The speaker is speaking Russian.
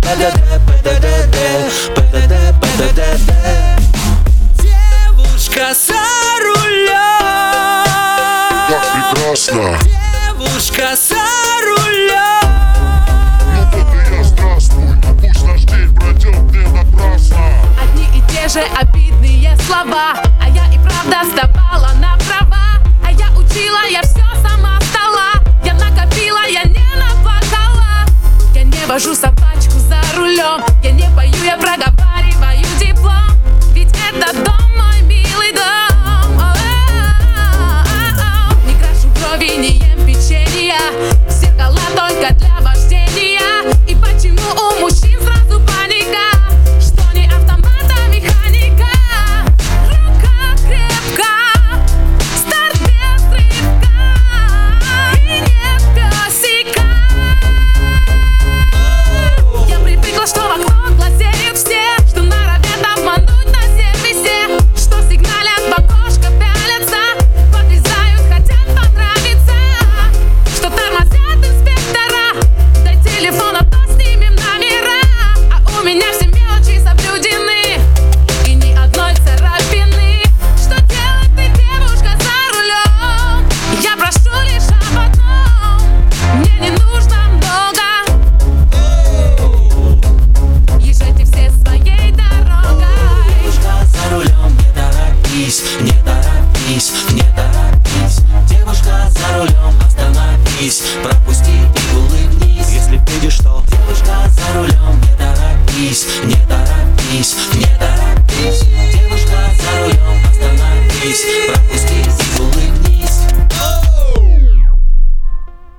Девушка за рулем, как прекрасно. девушка за рулем. Ну вот и я, здравствуй, пусть наш день пройдет не напрасно. Одни и те же обидные слова, а я и правда сдавала на права. А я учила, я все сама стала. Я накопила, я не наплакала. Я не вожу собачку за рулем, я не пою, я проговариваю диплом. Ведь это дом, мой милый дом. Не крашу брови, не ем печенья, зеркала только для вождения. И почему у мужчин сразу паника? Что не автомат, а механика. Рука крепка, старт без рывка, и нет песика. Я привыкла, что вокруг глазеют все, что норовят обмануть на сервисе, что сигналят в окошко, пялятся, подрезают, хотят понравиться, что тормозят инспектора. Дай телефон, а то снимем номера. А у меня все мелочи соблюдены и ни одной царапины. Что делать ты, девушка за рулем? Я прошу лишь об одном, мне не нужно много. Езжайте все своей дорогой. Девушка за рулем, не торопись, не торопись, не